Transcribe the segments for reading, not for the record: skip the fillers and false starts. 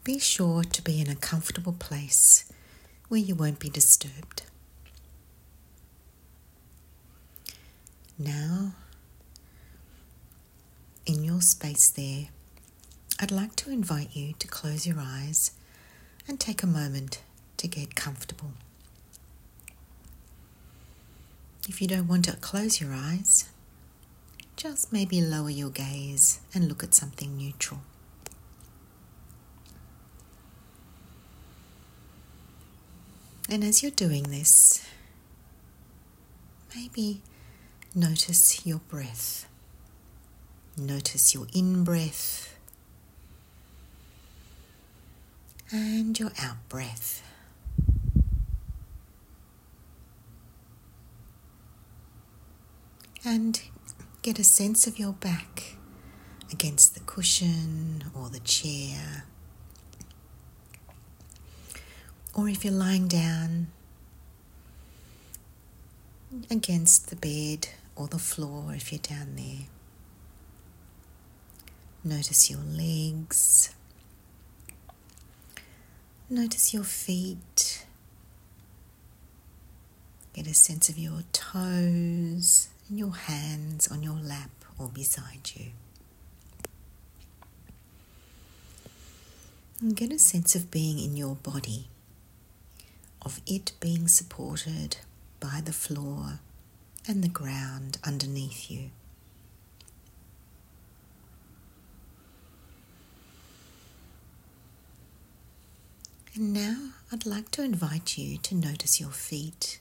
Be sure to be in a comfortable place where you won't be disturbed. Now, in your space there, I'd like to invite you to close your eyes and take a moment to get comfortable. If you don't want to close your eyes, just maybe lower your gaze and look at something neutral. And as you're doing this, maybe notice your breath. Notice your in-breath and your out-breath. And get a sense of your back against the cushion or the chair. Or if you're lying down, against the bed or the floor if you're down there. Notice your legs. Notice your feet. Get a sense of your toes and your hands on your lap or beside you. And get a sense of being in your body, of it being supported by the floor and the ground underneath you. And now I'd like to invite you to notice your feet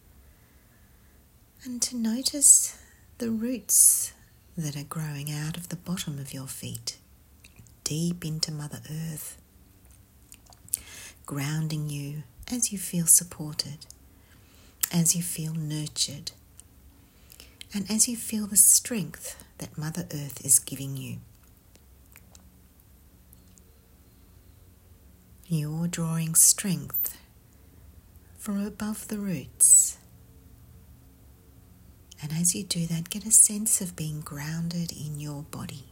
and to notice the roots that are growing out of the bottom of your feet, deep into Mother Earth, grounding you as you feel supported, as you feel nurtured, and as you feel the strength that Mother Earth is giving you. You're drawing strength from above the roots. And as you do that, get a sense of being grounded in your body.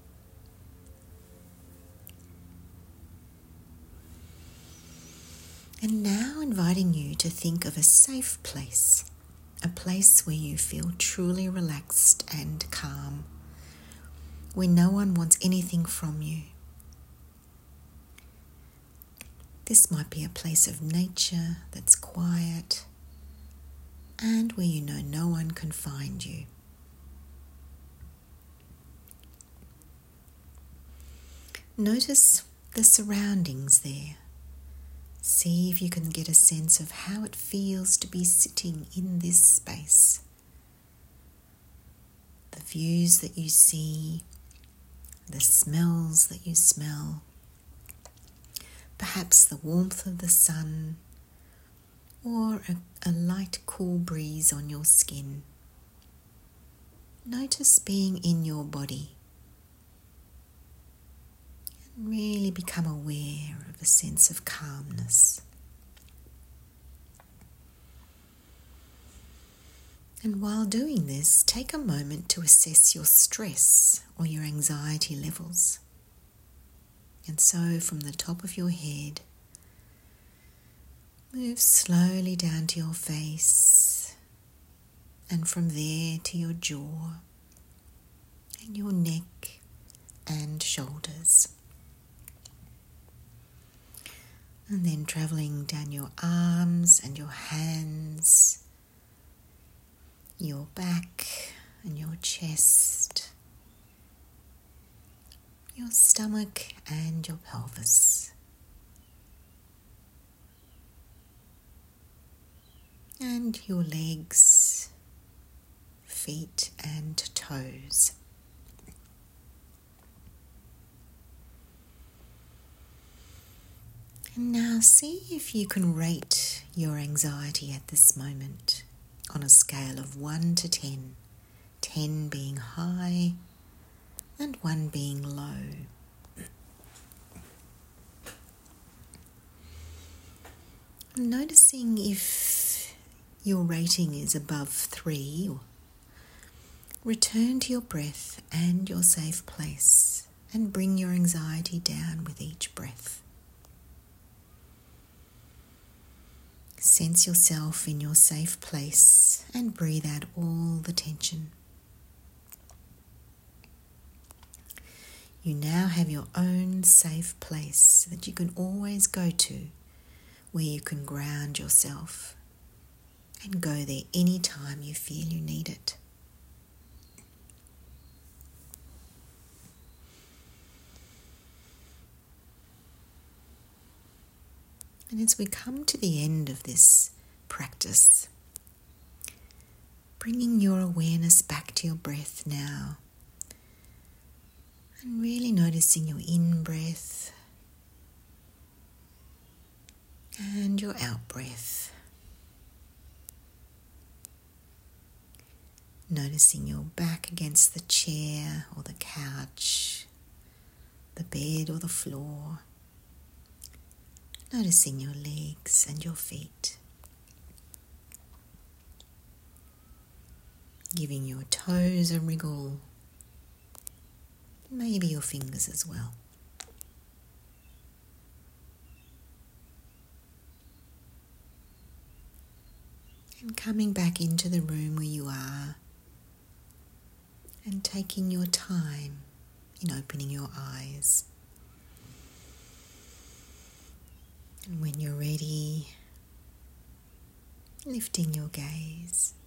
And now inviting you to think of a safe place, a place where you feel truly relaxed and calm, where no one wants anything from you. This might be a place of nature that's quiet and where you know no one can find you. Notice the surroundings there. See if you can get a sense of how it feels to be sitting in this space. The views that you see, the smells that you smell, perhaps the warmth of the sun, or a light cool breeze on your skin. Notice being in your body and really become aware of a sense of calmness. And while doing this, take a moment to assess your stress or your anxiety levels. And so from the top of your head, move slowly down to your face, and from there to your jaw and your neck and shoulders. And then traveling down your arms and your hands, your back and your chest, your stomach and your pelvis. And your legs, feet and toes. And now see if you can rate your anxiety at this moment on a scale of 1 to 10, 10 being high and 1 being low. Noticing if your rating is above 3, return to your breath and your safe place and bring your anxiety down with each breath. Sense yourself in your safe place and breathe out all the tension. You now have your own safe place that you can always go to, where you can ground yourself and go there anytime you feel you need it. And as we come to the end of this practice, bringing your awareness back to your breath now, and really noticing your in-breath and your out-breath. Noticing your back against the chair or the couch, the bed or the floor. Noticing your legs and your feet. Giving your toes a wriggle. Maybe your fingers as well. And coming back into the room where you are and taking your time in opening your eyes. And when you're ready, lifting your gaze.